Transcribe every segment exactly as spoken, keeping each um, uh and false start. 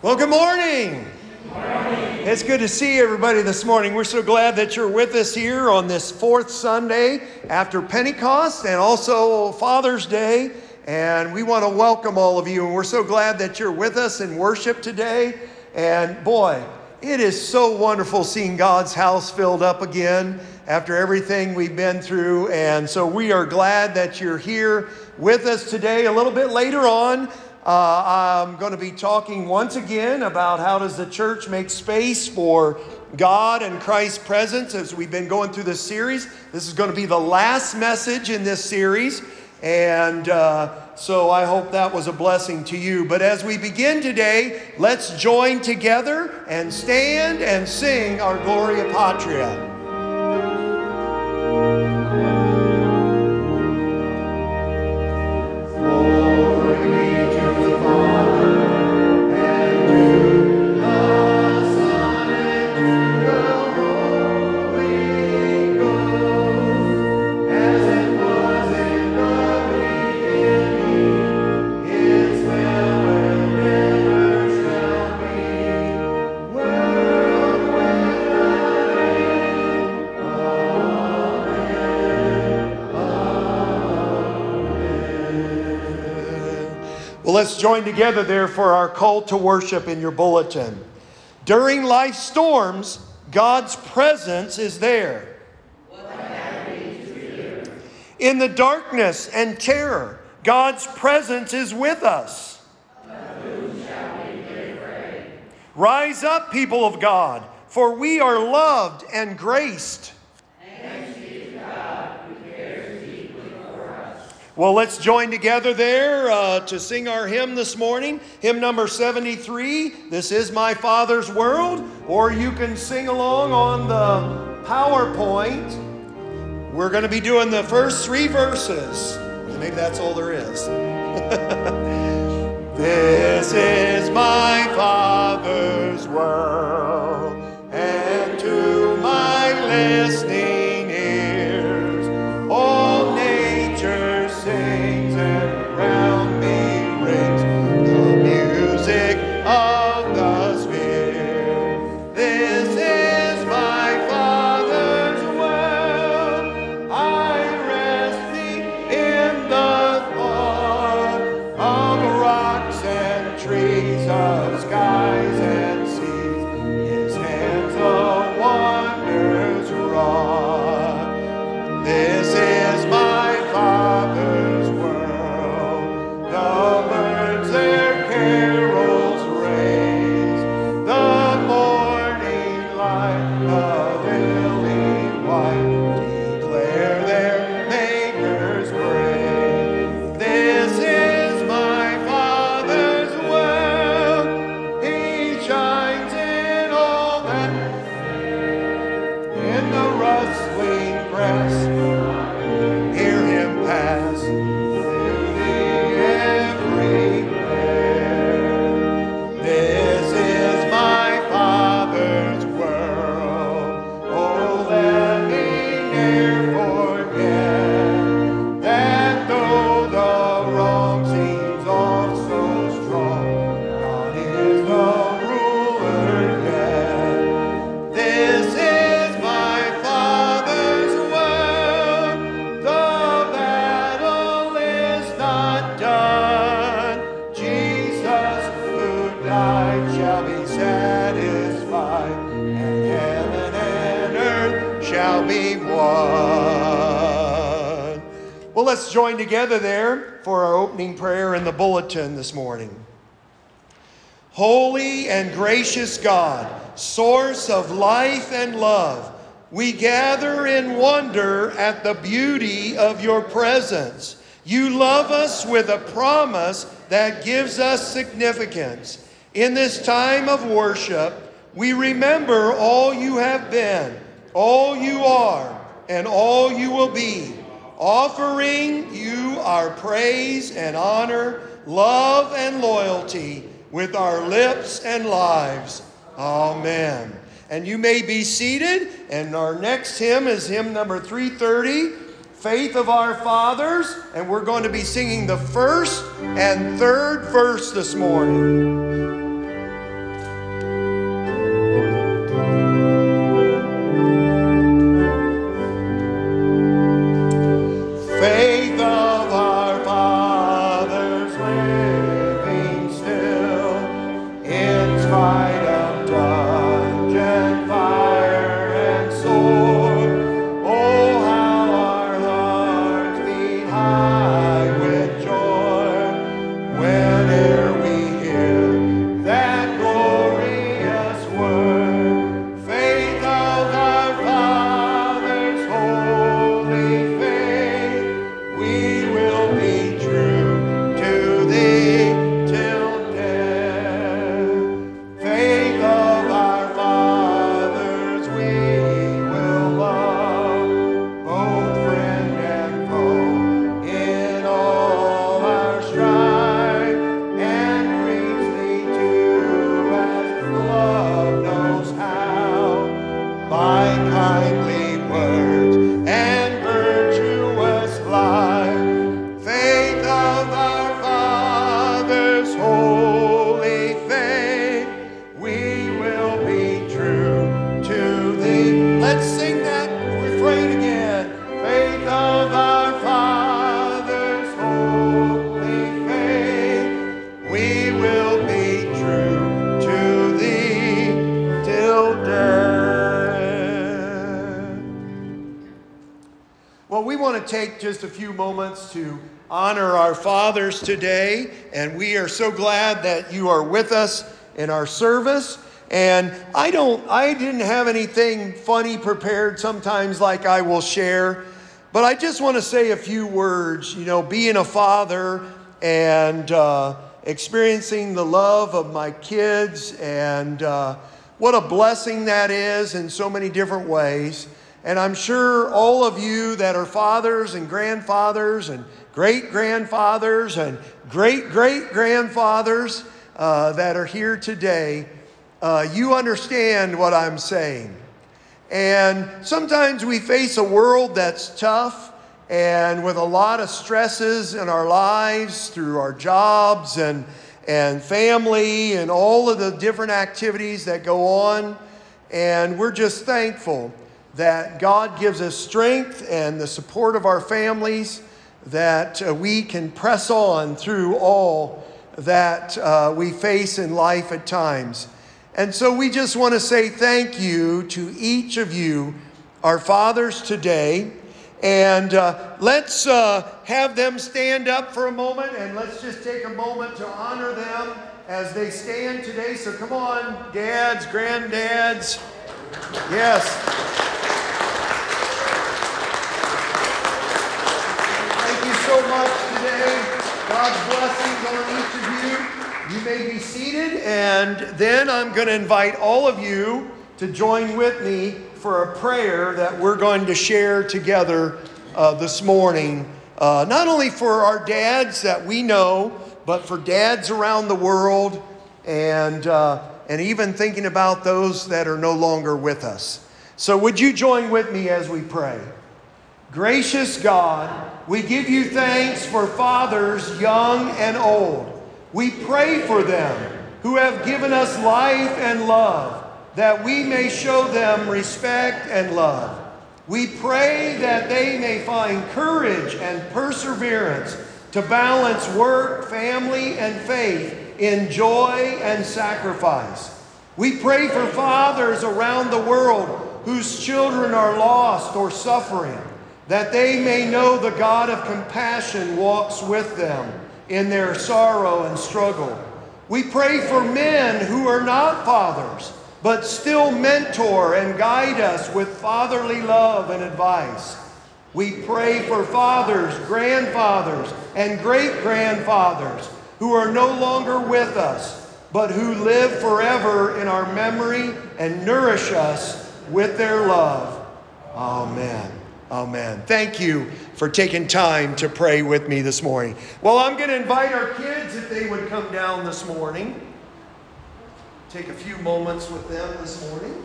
Well, good morning. Good morning. It's good to see everybody this morning. We're so glad that you're with us here on this fourth Sunday after Pentecost and also Father's Day. And we want to welcome all of you. And we're so glad that you're with us in worship today. And boy, it is so wonderful seeing God's house filled up again after everything we've been through. And so we are glad that you're here with us today. A little bit later on, Uh, I'm going to be talking once again about how does the church make space for God and Christ's presence as we've been going through this series. This is going to be the last message in this series, and uh, so I hope that was a blessing to you. But as we begin today, let's join together and stand and sing our Gloria Patria. Let's join together there for our call to worship in your bulletin. During life's storms, God's presence is there. What have we to fear? In the darkness and terror, God's presence is with us. Of whom shall we be afraid? Rise up, people of God, for we are loved and graced. Thanks be to God who cares deeply for us. Well, let's join together there uh, to sing our hymn this morning. Hymn number seventy-three, This Is My Father's World. Or you can sing along on the PowerPoint. We're going to be doing the first three verses. Maybe that's all there is. This is my Father's world, and to my listening ears, all nature sings and around me rings the music of the sphere. This is my Father's world. I rest thee in the thought of rocks and trees, of skies and seas. His hands the wonders wrought. This is my Father's world. The birds their carols raise, the morning light, the lily white, declare their Maker's praise. This is my Father's world. He shines in all that, in the rustling grass. Hear him pass through the everywhere. This is my Father's world. Oh, let me ne'er forget that though the wrong seems all so strong, God is the ruler yet. This is my Father's world. The battle is not done. Jesus who died shall be satisfied, and heaven and earth shall be one. Well, let's join together there for our opening prayer in the bulletin this morning. Holy and gracious God, source of life and love, we gather in wonder at the beauty of your presence. You love us with a promise that gives us significance. In this time of worship, we remember all you have been, all you are, and all you will be, offering you our praise and honor, love and loyalty with our lips and lives. Amen. And you may be seated, and our next hymn is hymn number three thirty, Faith of Our Fathers, and we're going to be singing the first and third verse this morning. to take just a few moments to honor our fathers today, and we are so glad that you are with us in our service. And I don't, I didn't have anything funny prepared sometimes like I will share, but I just want to say a few words. You know, being a father and uh, experiencing the love of my kids, and uh, what a blessing that is in so many different ways. And I'm sure all of you that are fathers and grandfathers and great-grandfathers and great-great-grandfathers uh, that are here today, uh, you understand what I'm saying. And sometimes we face a world that's tough and with a lot of stresses in our lives through our jobs and, and family and all of the different activities that go on. And we're just thankful that God gives us strength and the support of our families, that uh, we can press on through all that uh, we face in life at times. And so we just want to say thank you to each of you, our fathers today. And uh, let's uh, have them stand up for a moment, and let's just take a moment to honor them as they stand today. So come on, dads, granddads. Yes. So much today. God's blessings on each of you. You may be seated, and then I'm going to invite all of you to join with me for a prayer that we're going to share together uh, this morning. Uh, not only for our dads that we know, but for dads around the world, and uh, and even thinking about those that are no longer with us. So would you join with me as we pray? Gracious God, we give you thanks for fathers young and old. We pray for them who have given us life and love, that we may show them respect and love. We pray that they may find courage and perseverance to balance work, family, and faith in joy and sacrifice. We pray for fathers around the world whose children are lost or suffering, that they may know the God of compassion walks with them in their sorrow and struggle. We pray for men who are not fathers, but still mentor and guide us with fatherly love and advice. We pray for fathers, grandfathers, and great-grandfathers who are no longer with us, but who live forever in our memory and nourish us with their love. Amen. Amen. Thank you for taking time to pray with me this morning. Well, I'm going to invite our kids if they would come down this morning. Take a few moments with them this morning.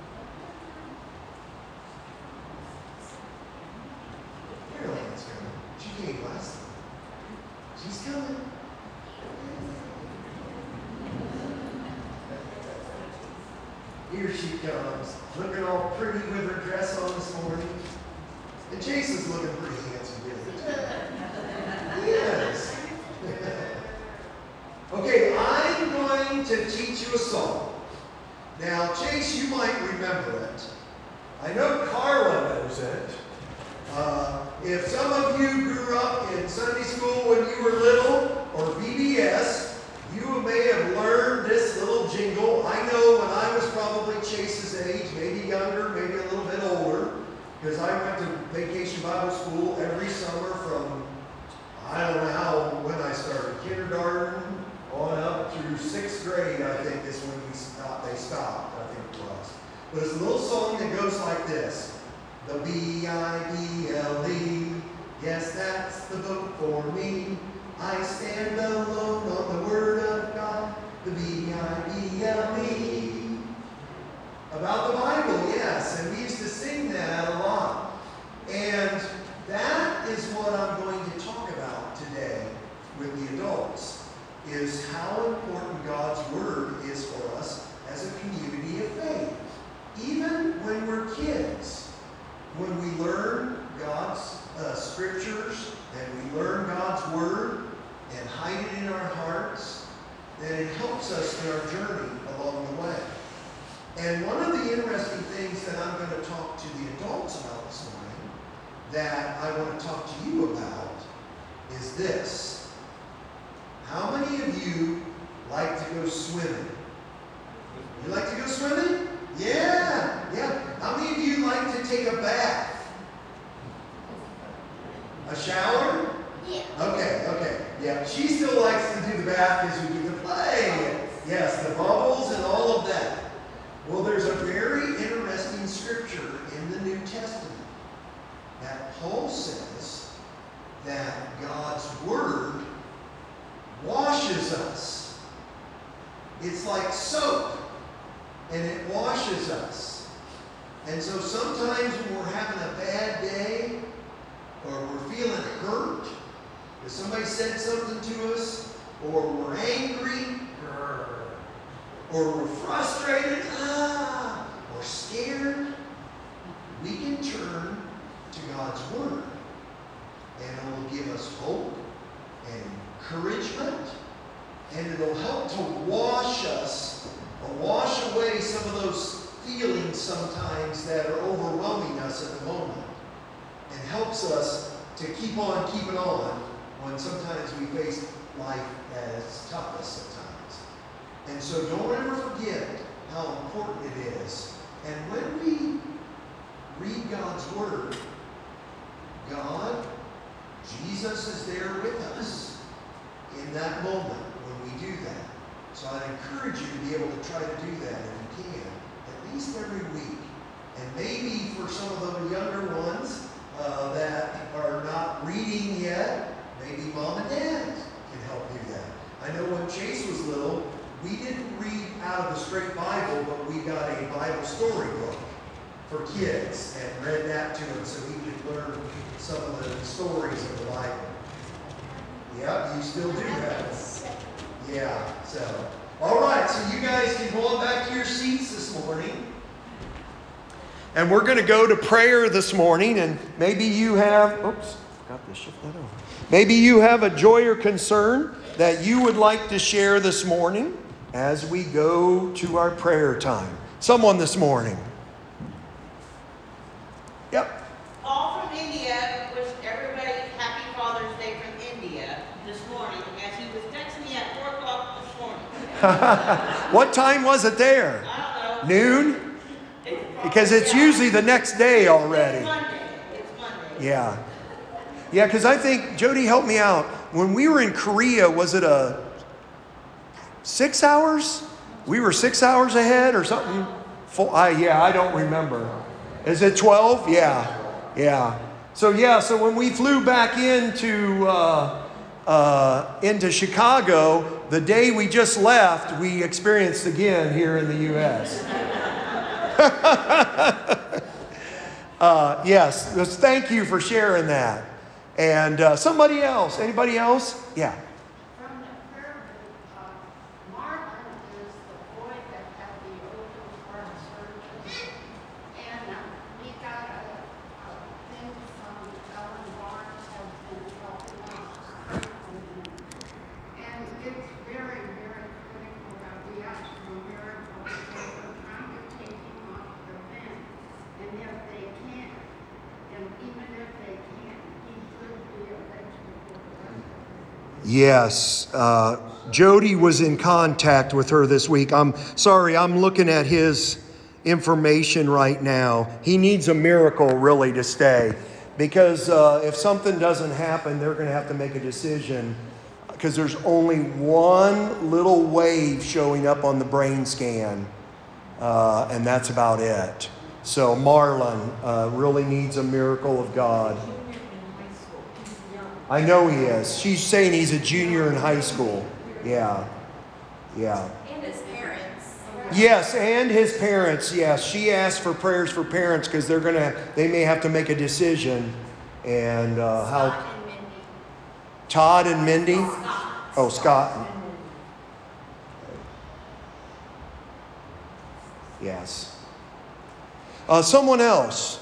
Caroline's coming. She came last time. She's coming. Here she comes, looking all pretty with her dress on this morning. And Jason's looking pretty handsome, isn't he? Yes. Okay, I'm going to teach you a song. Now, Chase, you might remember it. I know Carla knows it. Uh, if some of you grew up in Sunday school when you were little, or V B S, you may have learned this little jingle. I know when I was probably Chase's age, maybe younger, maybe a little bit older, because I went to Vacation Bible School every summer from, I don't know how, when I started, kindergarten on up through sixth grade, I think is when we stopped, they stopped, I think it was. But it's a little song that goes like this. The B I B L E, yes, that's the book for me. I stand alone on the Word of God, the B I B L E. About the Bible, yes, and we used to sing that a lot. And that is what I'm going to talk about today with the adults, is how important God's Word is for us as a community of faith. Even when we're kids, when we learn God's uh, scriptures and we learn God's Word and hide it in our hearts, then it helps us in our journey along the way. And one of the interesting things that I'm going to talk to the adults about this morning that I want to talk to you about is this. How many of you like to go swimming? You like to go swimming? Yeah, yeah. How many of you like to take a bath? A shower? Yeah. Okay, okay. Yeah, she still likes to do the bath because we do the play. Yes, the bubbles and all of that. Well, there's a very interesting scripture in the New Testament that Paul says that God's Word washes us. It's like soap, and it washes us. And so sometimes when we're having a bad day, or we're feeling hurt, if somebody said something to us, or we're angry, or we're frustrated, ah, or scared, we can turn to God's Word. And it will give us hope and encouragement, and it'll help to wash us, or wash away some of those feelings sometimes that are overwhelming us at the moment, and helps us to keep on keeping on when sometimes we face life as toughest sometimes. And so don't ever forget how important it is. And when we read God's Word, God, Jesus is there with us in that moment when we do that. So I'd encourage you to be able to try to do that if you can, at least every week. And maybe for some of the younger ones uh, that are not reading yet, maybe mom and dad can help do that. I know when Chase was little, we didn't read out of the straight Bible, but we got a Bible storybook for kids and read that to him so he could learn some of the stories of the Bible. Yep, you still do that. Yeah, so. All right, so you guys can go on back to your seats this morning. And we're going to go to prayer this morning, and maybe you have, oops, forgot to shift that over. Maybe you have a joy or concern that you would like to share this morning as we go to our prayer time. Someone this morning. Yep. Paul from India wished everybody happy Father's Day from India this morning as he was texting me at four o'clock this morning. What time was it there? I don't know. Noon? Because it's usually the next day already. It's Monday. It's Monday. Yeah. Yeah, because I think, Jody, help me out. When we were in Korea, was it a six hours? We were six hours ahead or something? Four, I, yeah, I don't remember. Is it twelve? Yeah. Yeah. So, yeah, so when we flew back into, uh, uh, into Chicago, the day we just left, we experienced again here in the U S uh, yes, thank you for sharing that. And uh, somebody else, anybody else? Yeah. From the prayer group, uh, Marlon is the boy that had the open heart surgery. And uh, we got a, a thing from Ellen Barnes has been helping us strengthen him. And it's very, very critical that we ask for a miracle because we're trying to take him off the vent. And if they can't, and even if they can't, he could be a vegetable for the rest of his life. Yes, uh, Jody was in contact with her this week. I'm sorry, I'm looking at his information right now. He needs a miracle really to stay because uh, if something doesn't happen, they're going to have to make a decision because there's only one little wave showing up on the brain scan, uh, and that's about it. So Marlon uh, really needs a miracle of God. I know he is. She's saying he's a junior in high school. Yeah. Yeah. And his parents. Yes, and his parents. Yes, she asked for prayers for parents because they're gonna. They may have to make a decision. And uh, Scott how? and Mindy. Todd and Mindy. Scott. Oh, Scott. Yes. Uh, someone else.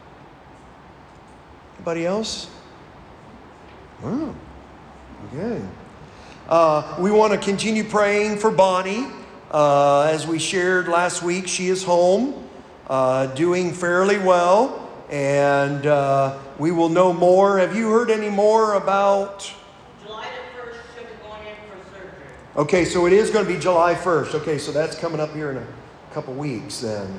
Anybody else? Oh, good. Uh, we want to continue praying for Bonnie. Uh, as we shared last week, she is home, uh, doing fairly well. and uh, we will know more. Have you heard any more about? July the first, she'll be going in for surgery. Okay, so it is going to be July first. Okay, so that's coming up here in a couple weeks then.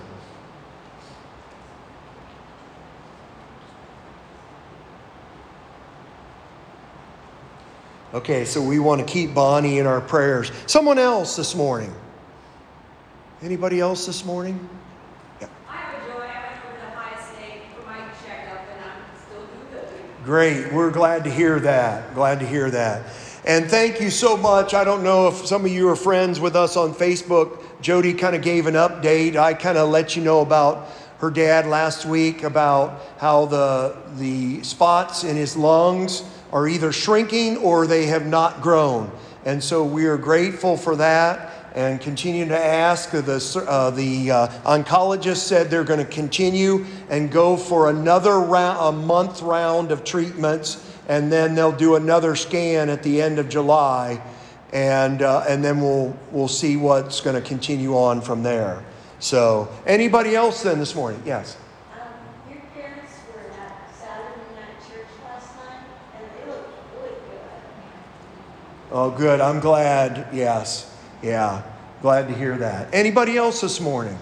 Okay, so we want to keep Bonnie in our prayers. Someone else this morning? Anybody else this morning? Yeah. I have a joy. I went over to High State for my checkup, and I'm still doing good. Great. We're glad to hear that. Glad to hear that. And thank you so much. I don't know if some of you are friends with us on Facebook. Jody kind of gave an update. I kind of let you know about her dad last week, about how the, the spots in his lungs are either shrinking or they have not grown. And so we are grateful for that and continue to ask. The, uh, the uh, oncologist said they're going to continue and go for another round, a month round of treatments, and then they'll do another scan at the end of July, and uh, and then we'll we'll see what's going to continue on from there. So, anybody else then this morning? Yes. Um, your parents were at Saturday night church last night, and they looked really good. Oh, good. I'm glad. Yes. Yeah. Glad to hear that. Anybody else this morning?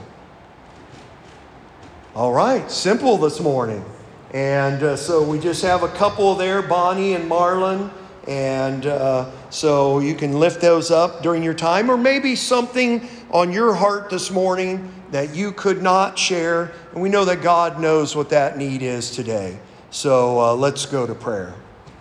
All right. Simple this morning. And uh, so we just have a couple there, Bonnie and Marlon. And uh, so you can lift those up during your time, or maybe something on your heart this morning that you could not share. And we know that God knows what that need is today. So uh, let's go to prayer.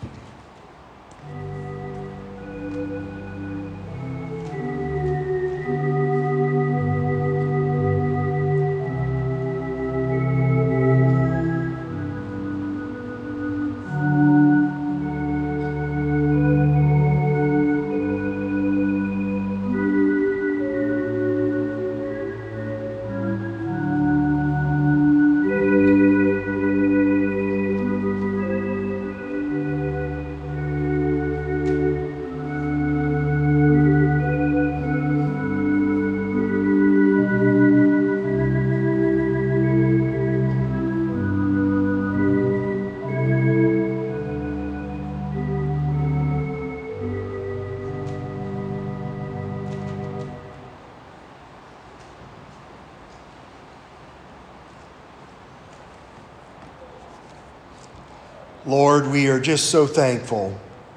Lord, we are just so thankful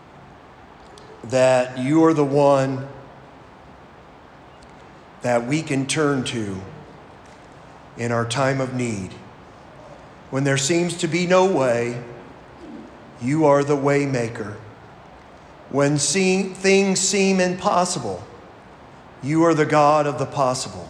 that you are the one that we can turn to in our time of need. When there seems to be no way, you are the way maker. When see- things seem impossible, you are the God of the possible.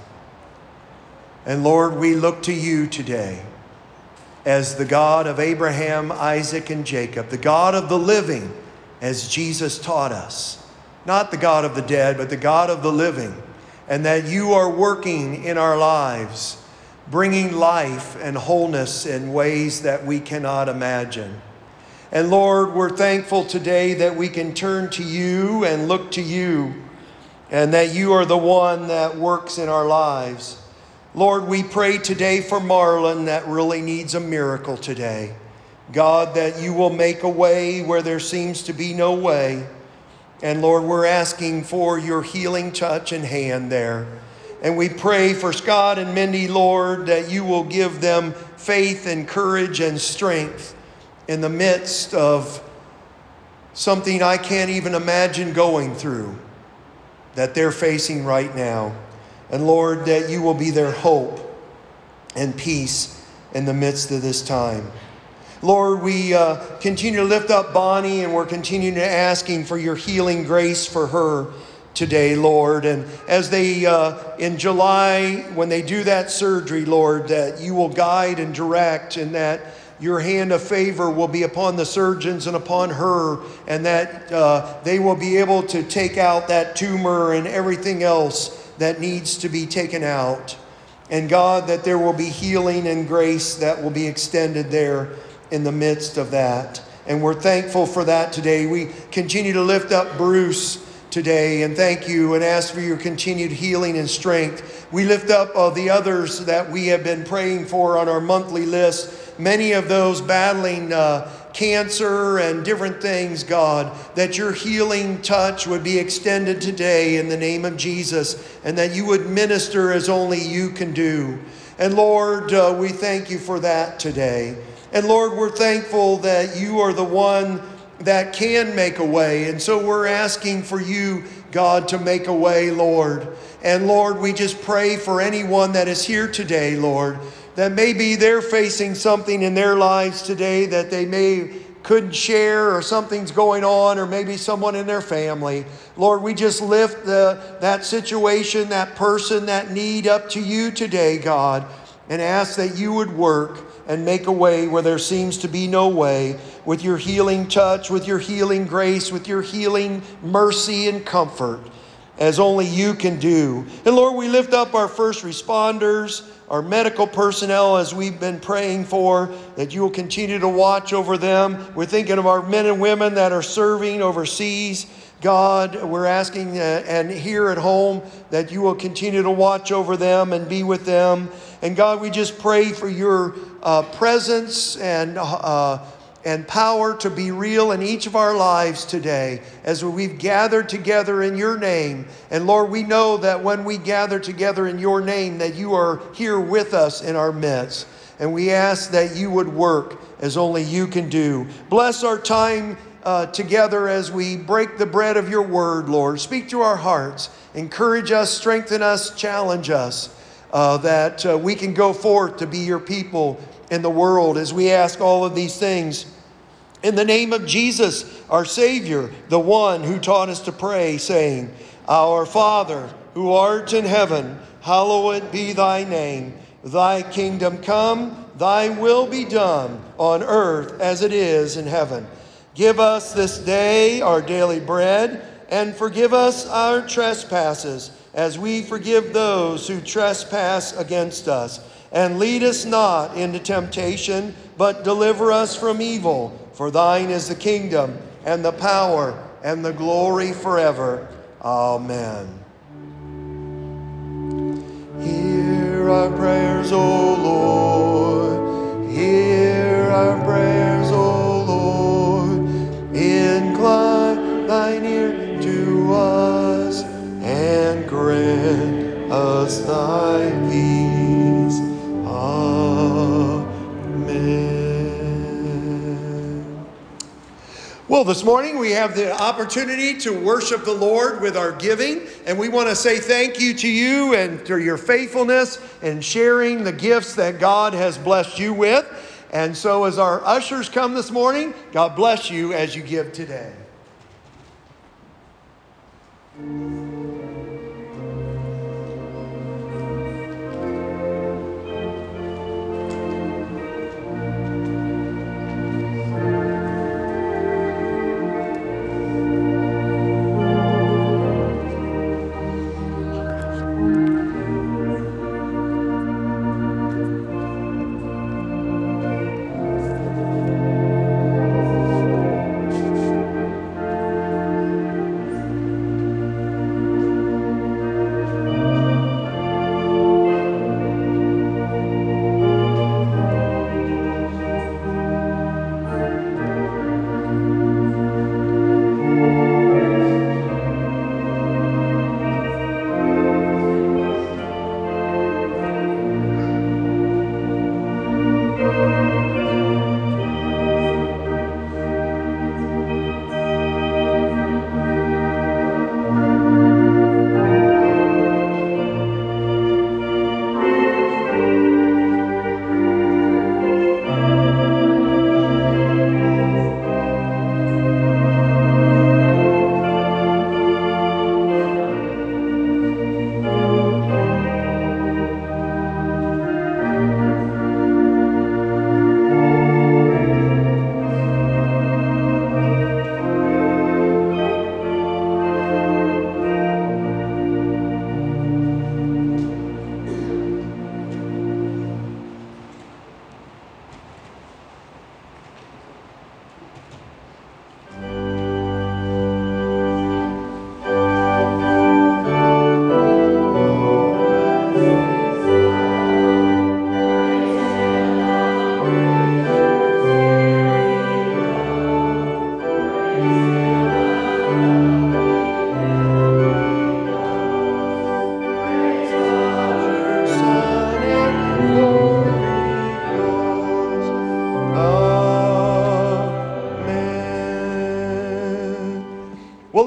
And Lord, we look to you today as the God of Abraham, Isaac, and Jacob, the God of the living, as Jesus taught us. Not the God of the dead, but the God of the living. And that you are working in our lives, bringing life and wholeness in ways that we cannot imagine. And Lord, we're thankful today that we can turn to you and look to you, and that you are the one that works in our lives. Lord, we pray today for Marlon that really needs a miracle today. God, that you will make a way where there seems to be no way. And Lord, we're asking for your healing touch and hand there. And we pray for Scott and Mindy, Lord, that you will give them faith and courage and strength in the midst of something I can't even imagine going through that they're facing right now. And Lord, that you will be their hope and peace in the midst of this time. Lord, we uh, continue to lift up Bonnie, and we're continuing to asking for your healing grace for her today, Lord. And as they, uh, in July, when they do that surgery, Lord, that you will guide and direct, and that your hand of favor will be upon the surgeons and upon her, and that uh, they will be able to take out that tumor and everything else that needs to be taken out. And God, that there will be healing and grace that will be extended there in the midst of that. And we're thankful for that today. We continue to lift up Bruce today and thank you and ask for your continued healing and strength. We lift up uh, the others that we have been praying for on our monthly list. many of those battling uh, cancer and different things, God, that your healing touch would be extended today in the name of Jesus, and that you would minister as only you can do. And Lord, uh, we thank you for that today. And Lord, we're thankful that you are the one that can make a way. And so we're asking for you, God, to make a way, Lord. And Lord, we just pray for anyone that is here today, Lord, that maybe they're facing something in their lives today that they may couldn't share, or something's going on, or maybe someone in their family. Lord, we just lift the, that situation, that person, that need up to you today, God, and ask that you would work and make a way where there seems to be no way, with your healing touch, with your healing grace, with your healing mercy and comfort, as only you can do. And Lord, we lift up our first responders, our medical personnel, as we've been praying for, that you will continue to watch over them. We're thinking of our men and women that are serving overseas. God, we're asking, uh, and here at home, that you will continue to watch over them and be with them. And God, we just pray for your uh, presence and uh, and power to be real in each of our lives today as we've gathered together in your name. And Lord, we know that when we gather together in your name, that you are here with us in our midst. And we ask that you would work as only you can do. Bless our time uh, together as we break the bread of your word, Lord. Speak to our hearts. Encourage us, strengthen us, challenge us, uh, that uh, we can go forth to be your people in the world, as we ask all of these things in the name of Jesus, our Savior, the one who taught us to pray, saying, Our Father, who art in heaven, hallowed be thy name. Thy kingdom come, thy will be done on earth as it is in heaven. Give us this day our daily bread, and forgive us our trespasses, as we forgive those who trespass against us. And lead us not into temptation, but deliver us from evil. For thine is the kingdom, and the power, and the glory forever. Amen. Hear our prayers, O Lord. Hear our prayers, O Lord. Incline thine ear to us, and grant us thy peace. Amen. Well, this morning we have the opportunity to worship the Lord with our giving, and we want to say thank you to you and for your faithfulness in sharing the gifts that God has blessed you with. And so as our ushers come this morning, God bless you as you give today.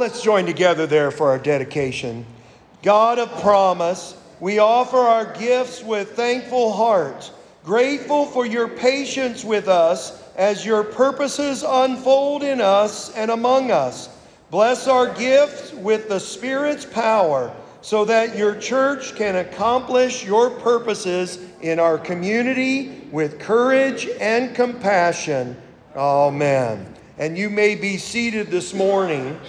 let's join together there for our dedication. God of promise, we offer our gifts with thankful hearts, grateful for your patience with us as your purposes unfold in us and among us. Bless our gifts with the Spirit's power so that your church can accomplish your purposes in our community with courage and compassion. Amen. And you may be seated this morning.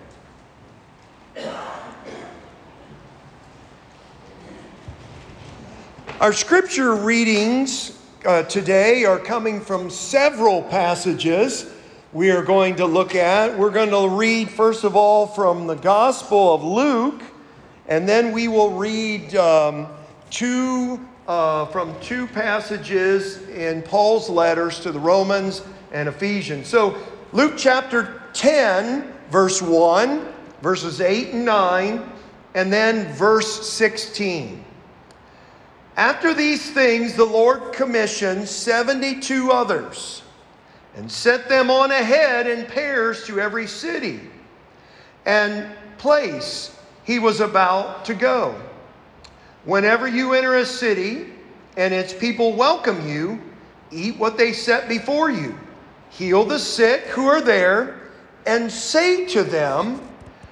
Our scripture readings uh, today are coming from several passages we are going to look at. We're going to read, first of all, from the Gospel of Luke, and then we will read um, two uh, from two passages in Paul's letters to the Romans and Ephesians. So Luke chapter ten, verse one, verses eight and nine, and then verse sixteen. After these things, the Lord commissioned seventy-two others and sent them on ahead in pairs to every city and place he was about to go. Whenever you enter a city and its people welcome you, eat what they set before you. Heal the sick who are there, and say to them,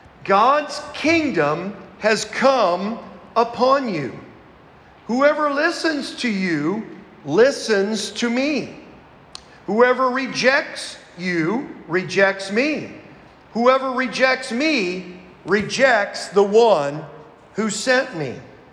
God's kingdom has come upon you. Whoever listens to you listens to me. Whoever rejects you rejects me. Whoever rejects me rejects the one who sent me.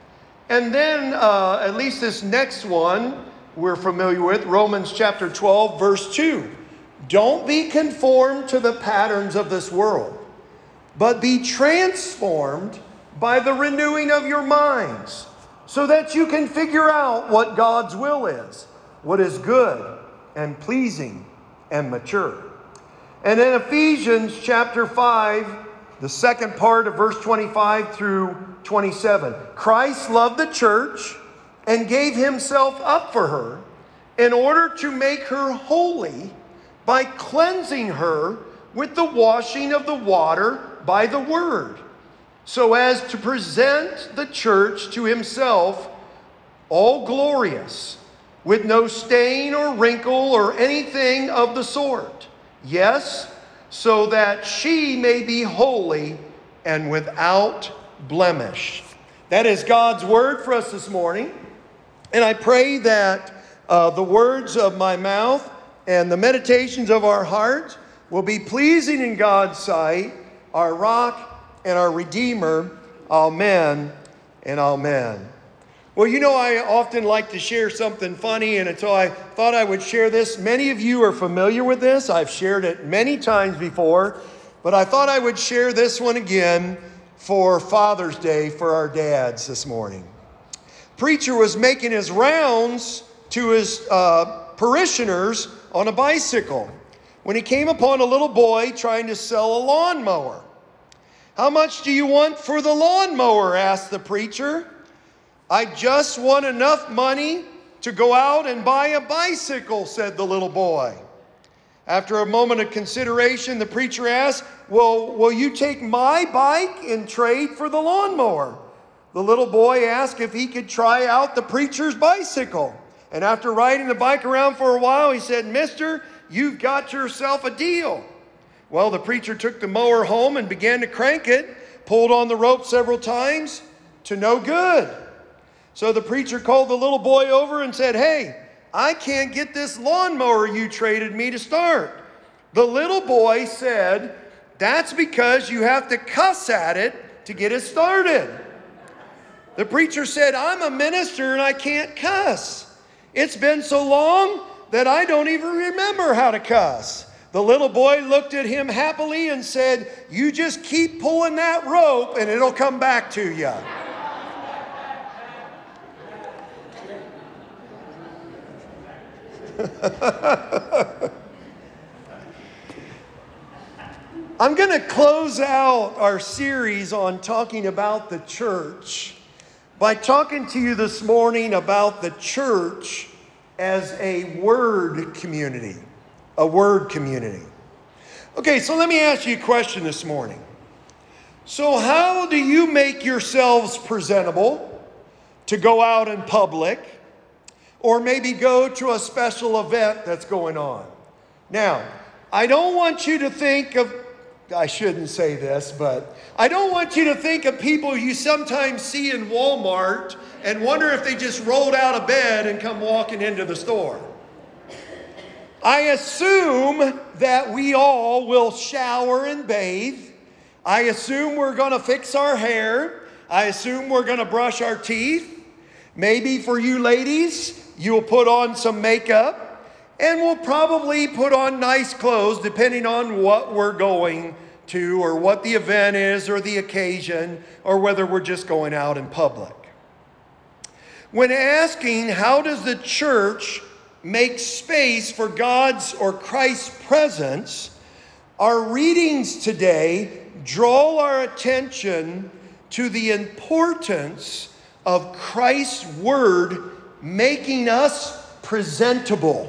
And then, uh, at least this next one we're familiar with, Romans chapter twelve, verse two. Don't be conformed to the patterns of this world, but be transformed by the renewing of your minds, so that you can figure out what God's will is, what is good and pleasing and mature. And in Ephesians chapter five, the second part of verse twenty-five through twenty-seven, Christ loved the church and gave himself up for her in order to make her holy by cleansing her with the washing of the water by the word, so as to present the church to himself all glorious, with no stain or wrinkle or anything of the sort. Yes, so that she may be holy and without blemish. That is God's word for us this morning. And I pray that uh, the words of my mouth and the meditations of our heart will be pleasing in God's sight, our rock and our Redeemer. Amen and amen. Well, you know, I often like to share something funny, and so I thought I would share this. Many of you are familiar with this. I've shared it many times before, but I thought I would share this one again for Father's Day for our dads this morning. Preacher was making his rounds to his uh, parishioners on a bicycle when he came upon a little boy trying to sell a lawnmower. How much do you want for the lawnmower? Asked the preacher. I just want enough money to go out and buy a bicycle, said the little boy. After a moment of consideration, the preacher asked, well, will you take my bike in trade for the lawnmower? The little boy asked if he could try out the preacher's bicycle. And after riding the bike around for a while, he said, Mister, you've got yourself a deal. Well, the preacher took the mower home and began to crank it, pulled on the rope several times to no good. So the preacher called the little boy over and said, hey, I can't get this lawnmower you traded me to start. The little boy said, that's because you have to cuss at it to get it started. The preacher said, I'm a minister and I can't cuss. It's been so long that I don't even remember how to cuss. The little boy looked at him happily and said, you just keep pulling that rope and it'll come back to you. I'm going to close out our series on talking about the church by talking to you this morning about the church as a word community. A word community. Okay, so let me ask you a question this morning. So how do you make yourselves presentable to go out in public or maybe go to a special event that's going on? Now, I don't want you to think of, I shouldn't say this, but I don't want you to think of people you sometimes see in Walmart and wonder if they just rolled out of bed and come walking into the store. I assume that we all will shower and bathe. I assume we're going to fix our hair. I assume we're going to brush our teeth. Maybe for you ladies, you'll put on some makeup. And we'll probably put on nice clothes depending on what we're going to or what the event is or the occasion or whether we're just going out in public. When asking how does the church make space for God's or Christ's presence, our readings today draw our attention to the importance of Christ's word making us presentable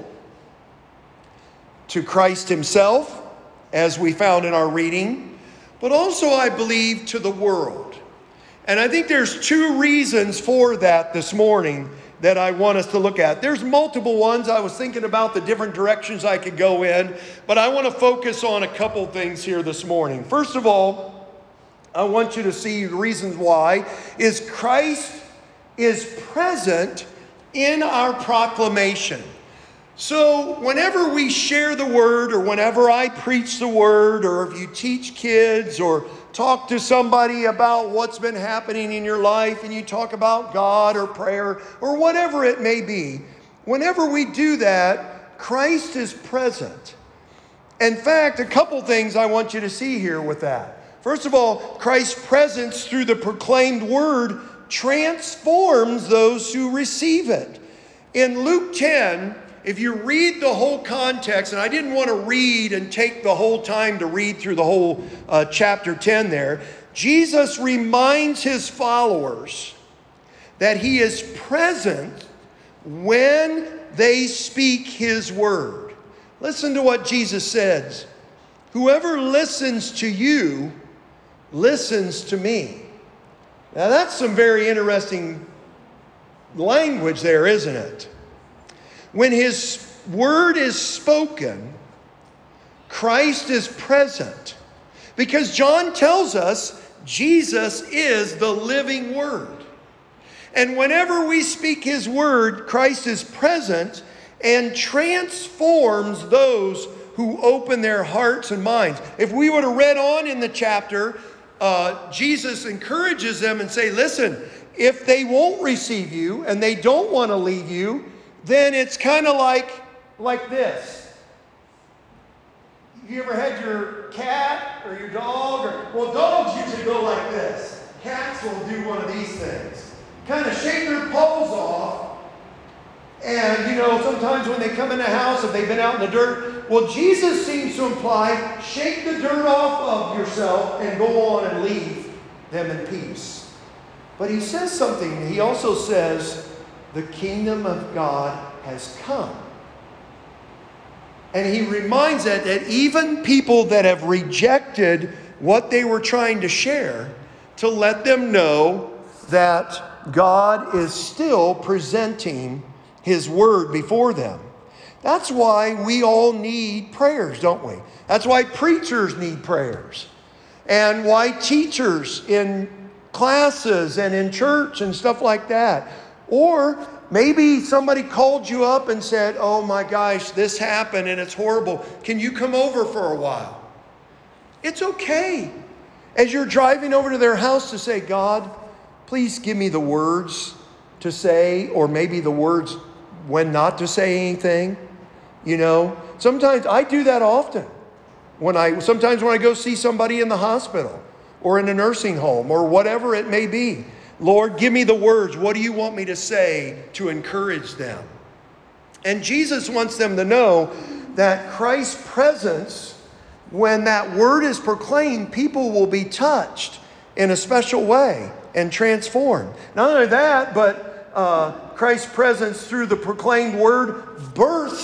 to Christ himself, as we found in our reading, but also, I believe, to the world. And I think there's two reasons for that this morning that I want us to look at. There's multiple ones. I was thinking about the different directions I could go in, but I want to focus on a couple things here this morning. First of all, I want you to see the reasons why is Christ is present in our proclamation. So whenever we share the word, or whenever I preach the word, or if you teach kids or talk to somebody about what's been happening in your life and you talk about God or prayer or whatever it may be, whenever we do that, Christ is present. In fact, a couple things I want you to see here with that. First of all, Christ's presence through the proclaimed word transforms those who receive it. In Luke ten, if you read the whole context, and I didn't want to read and take the whole time to read through the whole uh, chapter ten there, Jesus reminds his followers that he is present when they speak his word. Listen to what Jesus says. Whoever listens to you listens to me. Now that's some very interesting language there, isn't it? When his word is spoken, Christ is present. Because John tells us Jesus is the living word. And whenever we speak his word, Christ is present and transforms those who open their hearts and minds. If we would have read on in the chapter, uh, Jesus encourages them and say, listen, if they won't receive you and they don't want to leave you, then it's kind of like, like this. You ever had your cat or your dog? Or, well, dogs usually go like this. Cats will do one of these things. Kind of shake their paws off. And, you know, sometimes when they come in the house, if they've been out in the dirt, well, Jesus seems to imply, shake the dirt off of yourself and go on and leave them in peace. But he says something. He also says, the kingdom of God has come. And he reminds that, that even people that have rejected what they were trying to share, to let them know that God is still presenting his word before them. That's why we all need prayers, don't we? That's why preachers need prayers. And why teachers in classes and in church and stuff like that. Or maybe somebody called you up and said, oh my gosh, this happened and it's horrible. Can you come over for a while? It's okay. As you're driving over to their house to say, God, please give me the words to say, or maybe the words when not to say anything. You know, sometimes I do that often. When I sometimes when I go see somebody in the hospital or in a nursing home or whatever it may be. Lord, give me the words. What do you want me to say to encourage them? And Jesus wants them to know that Christ's presence, when that word is proclaimed, people will be touched in a special way and transformed. Not only that, but uh, Christ's presence through the proclaimed word births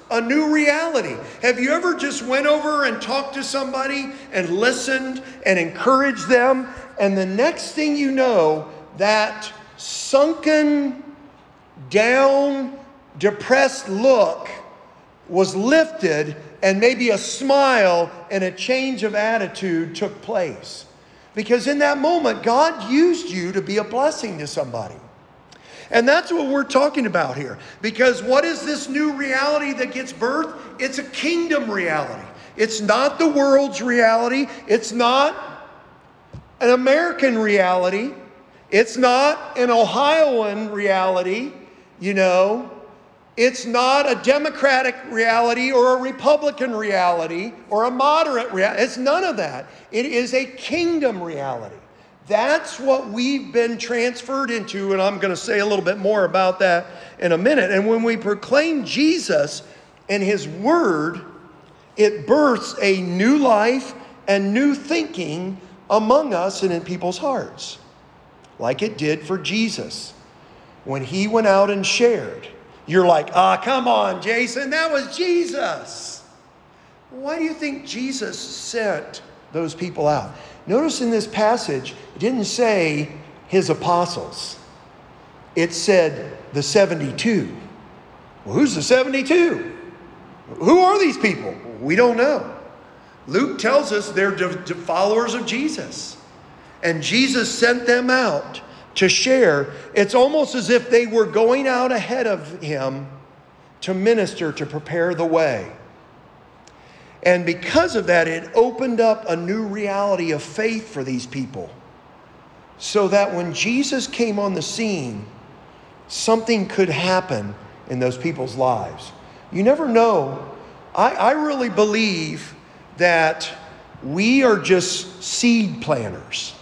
a new reality. Have you ever just went over and talked to somebody and listened and encouraged them, and the next thing you know, that sunken, down, depressed look was lifted, and maybe a smile and a change of attitude took place? Because in that moment, God used you to be a blessing to somebody. And that's what we're talking about here. Because what is this new reality that gets birthed? It's a kingdom reality. It's not the world's reality. It's not an American reality. It's not an Ohioan reality, you know. It's not a Democratic reality or a Republican reality or a moderate reality. It's none of that. It is a kingdom reality. That's what we've been transferred into, and I'm going to say a little bit more about that in a minute. And when we proclaim Jesus and His Word, it births a new life and new thinking among us and in people's hearts, like it did for Jesus when He went out and shared. You're like, ah, come on, Jason, that was Jesus. Why do you think Jesus sent those people out? Notice in this passage, it didn't say His apostles. It said the seventy-two. Well, who's the seventy-two? Who are these people? We don't know. Luke tells us they're de- de- followers of Jesus. And Jesus sent them out to share. It's almost as if they were going out ahead of Him to minister, to prepare the way. And because of that, it opened up a new reality of faith for these people. So that when Jesus came on the scene, something could happen in those people's lives. You never know. I, I really believe that we are just seed planters.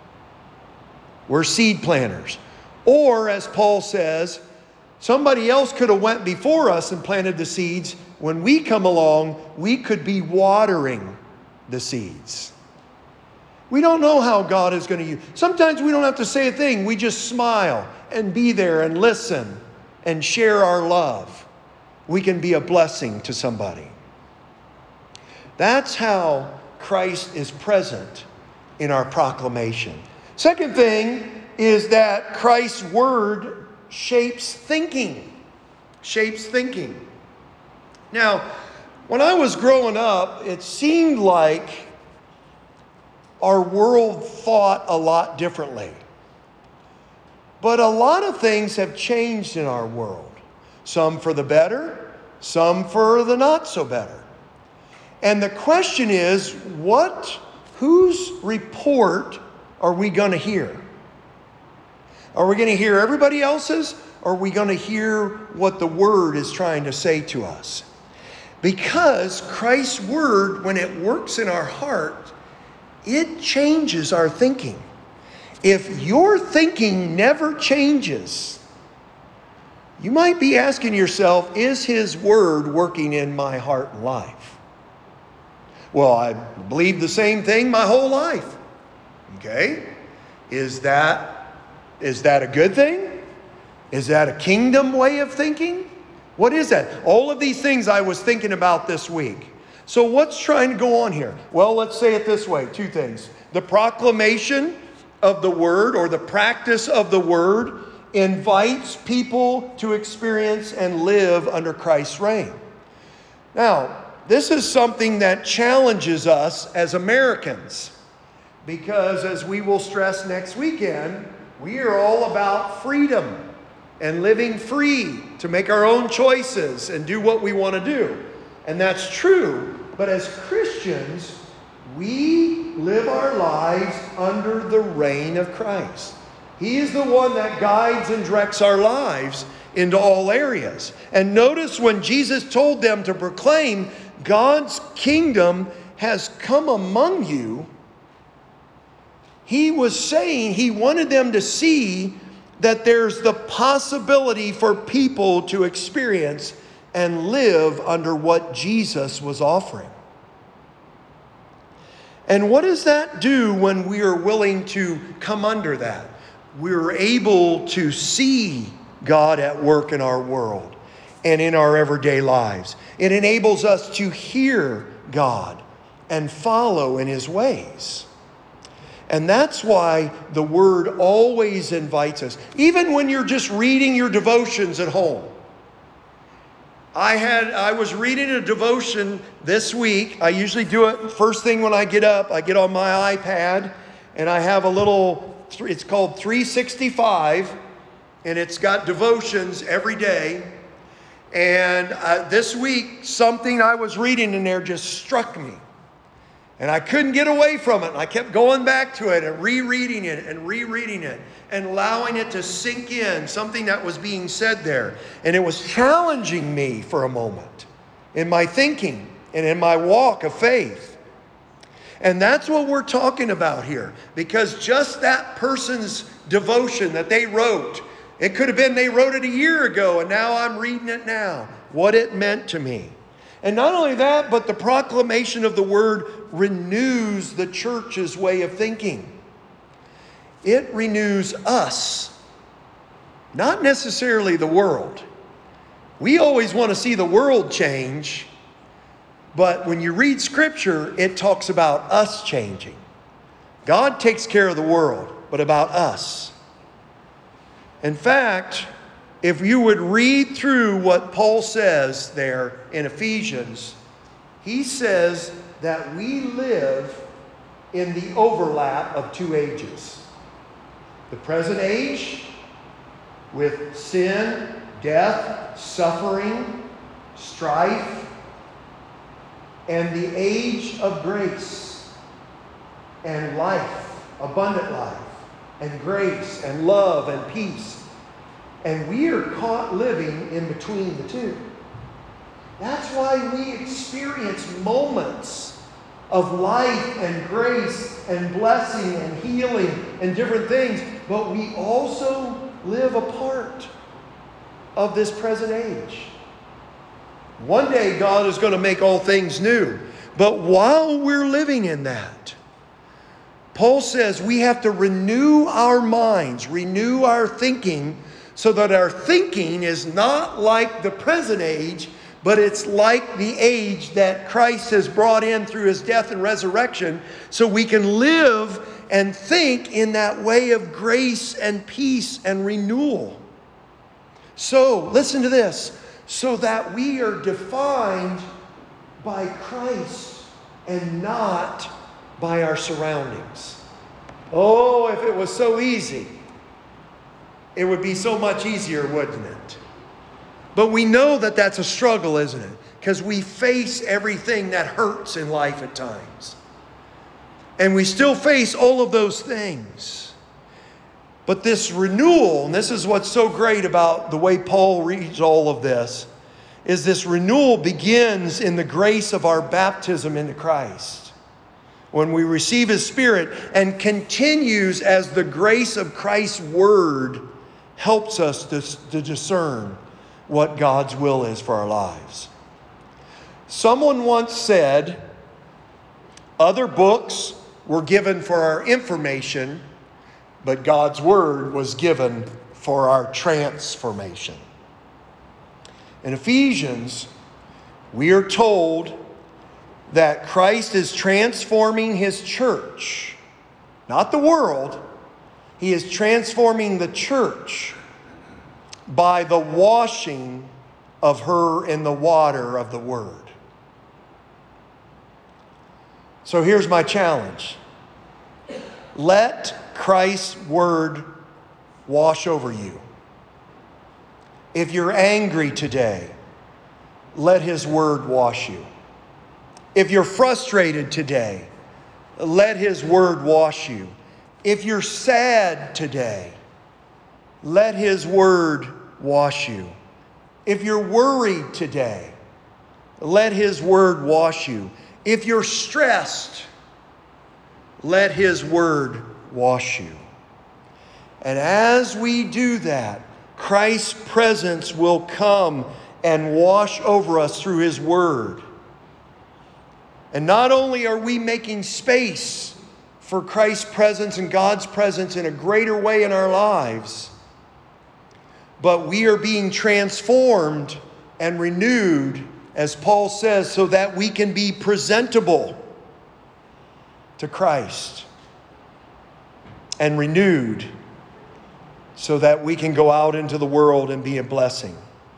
We're seed planters. Or, as Paul says, somebody else could have went before us and planted the seeds. When we come along, we could be watering the seeds. We don't know how God is going to use. Sometimes we don't have to say a thing. We just smile and be there and listen and share our love. We can be a blessing to somebody. That's how Christ is present in our proclamation. Second thing is that Christ's Word shapes thinking. Shapes thinking. Now, when I was growing up, it seemed like our world thought a lot differently. But a lot of things have changed in our world. Some for the better, some for the not so better. And the question is, what, whose report are we going to hear? Are we going to hear everybody else's? Or are we going to hear what the Word is trying to say to us? Because Christ's Word, when it works in our heart, it changes our thinking. If your thinking never changes, you might be asking yourself, is His Word working in my heart and life? Well, I believe the same thing my whole life. Okay? Is that, is that a good thing? Is that a kingdom way of thinking? What is that? All of these things I was thinking about this week. So what's trying to go on here? Well, let's say it this way. Two things. The proclamation of the Word, or the practice of the Word, invites people to experience and live under Christ's reign. Now, this is something that challenges us as Americans. Because as we will stress next weekend, we are all about freedom and living free to make our own choices and do what we want to do. And that's true, but as Christians, we live our lives under the reign of Christ. He is the one that guides and directs our lives into all areas. And notice when Jesus told them to proclaim, God's kingdom has come among you, He was saying He wanted them to see that there's the possibility for people to experience and live under what Jesus was offering. And what does that do when we are willing to come under that? We're able to see God at work in our world. and in our everyday lives. It enables us to hear God and follow in His ways. And that's why the Word always invites us. Even when you're just reading your devotions at home. I had I was reading a devotion this week. I usually do it first thing when I get up. I get on my iPad and I have a little, it's called three sixty-five, and it's got devotions every day. And uh, this week, something I was reading in there just struck me. And I couldn't get away from it. I kept going back to it and rereading it and rereading it and allowing it to sink in, something that was being said there. And it was challenging me for a moment in my thinking and in my walk of faith. And that's what we're talking about here. Because just that person's devotion that they wrote, it could have been they wrote it a year ago and now I'm reading it now. What it meant to me. And not only that, but the proclamation of the Word renews the church's way of thinking. It renews us, not necessarily the world. We always want to see the world change, but when you read Scripture, it talks about us changing. God takes care of the world, but about us. In fact, if you would read through what Paul says there in Ephesians, he says that we live in the overlap of two ages. The present age with sin, death, suffering, strife, and the age of grace and life, abundant life, and grace and love and peace. And we are caught living in between the two. That's why we experience moments of life and grace and blessing and healing and different things. But we also live a part of this present age. One day God is going to make all things new. But while we're living in that, Paul says we have to renew our minds, renew our thinking, so that our thinking is not like the present age, but it's like the age that Christ has brought in through His death and resurrection, so we can live and think in that way of grace and peace and renewal. So, listen to this, so that we are defined by Christ and not by our surroundings. Oh, if it was so easy. It would be so much easier, wouldn't it? But we know that that's a struggle, isn't it? Because we face everything that hurts in life at times. And we still face all of those things. But this renewal, and this is what's so great about the way Paul reads all of this, is this renewal begins in the grace of our baptism into Christ. When we receive His Spirit, and continues as the grace of Christ's Word helps us to, to discern what God's will is for our lives. Someone once said, other books were given for our information, but God's Word was given for our transformation. In Ephesians, we are told that Christ is transforming His church, not the world. He is transforming the church by the washing of her in the water of the Word. So here's my challenge. Let Christ's Word wash over you. If you're angry today, let His Word wash you. If you're frustrated today, let His Word wash you. If you're sad today, let His Word wash you. If you're worried today, let His Word wash you. If you're stressed, let His Word wash you. And as we do that, Christ's presence will come and wash over us through His Word. And not only are we making space for Christ's presence and God's presence in a greater way in our lives, but we are being transformed and renewed, as Paul says, so that we can be presentable to Christ, and renewed so that we can go out into the world and be a blessing.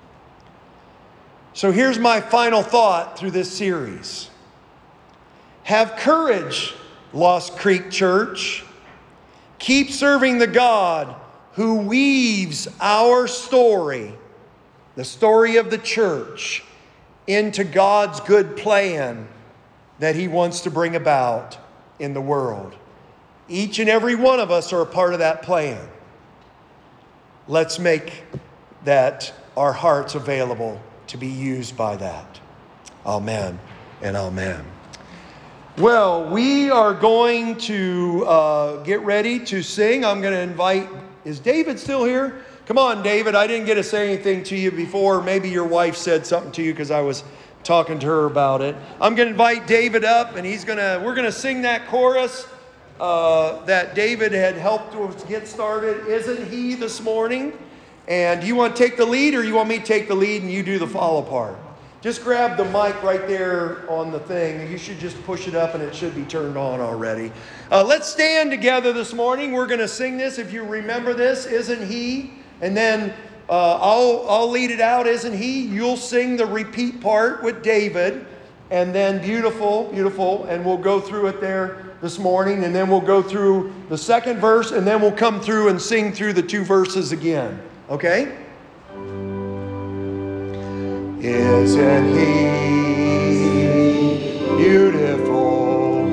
So here's my final thought through this series. Have courage, Lost Creek Church. Keep serving the God who weaves our story, the story of the church, into God's good plan that He wants to bring about in the world. Each and every one of us are a part of that plan. Let's make that our hearts available to be used by that. Amen and amen. Well, we are going to uh, get ready to sing. I'm going to invite, is David still here? Come on, David. I didn't get to say anything to you before. Maybe your wife said something to you because I was talking to her about it. I'm going to invite David up, and he's going to, we're going to sing that chorus uh, that David had helped us get started. Isn't He this morning? And do you want to take the lead, or you want me to take the lead and you do the follow part? Just grab the mic right there on the thing. You should just push it up and it should be turned on already. Uh, let's stand together this morning. We're going to sing this. If you remember this, Isn't He? And then uh, I'll, I'll lead it out, Isn't He? You'll sing the repeat part with David. And then beautiful, beautiful. And we'll go through it there this morning. And then we'll go through the second verse. And then we'll come through and sing through the two verses again. Okay? Isn't He beautiful,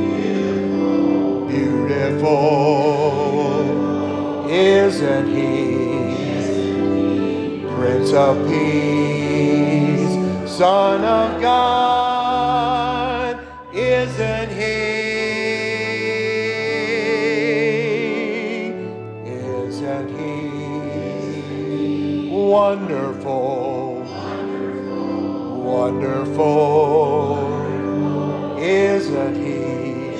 beautiful? Isn't He Prince of Peace, Son of God? Isn't He? Isn't He wonderful? Wonderful, isn't He?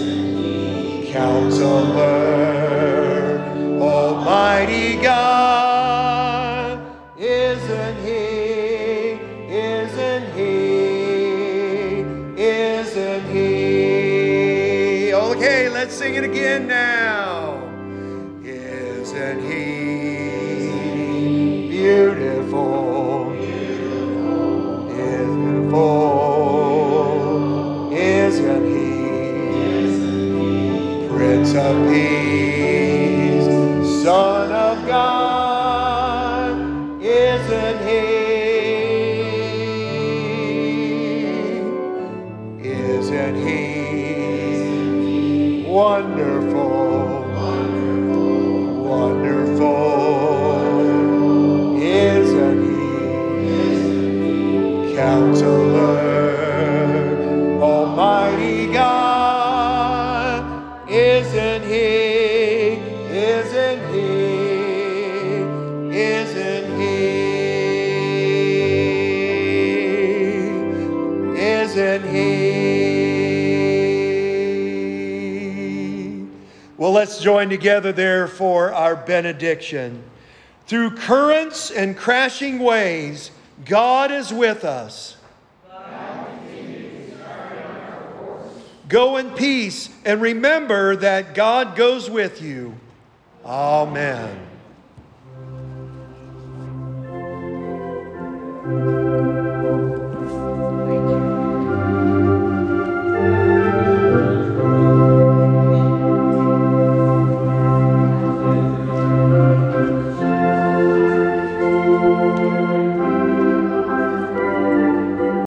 Counselor, Almighty God, isn't He? Isn't He? Isn't He? Okay, let's sing it again now. Isn't He beautiful? Isn't He Prince of Peace, Son of God? Isn't He? Isn't He wonderful? Wonderful, isn't He? Counselor, Almighty God, isn't He? Isn't He? Isn't He? Isn't He? Well, let's join together there for our benediction. Through currents and crashing waves, God is with us. Go in peace and remember that God goes with you. Amen.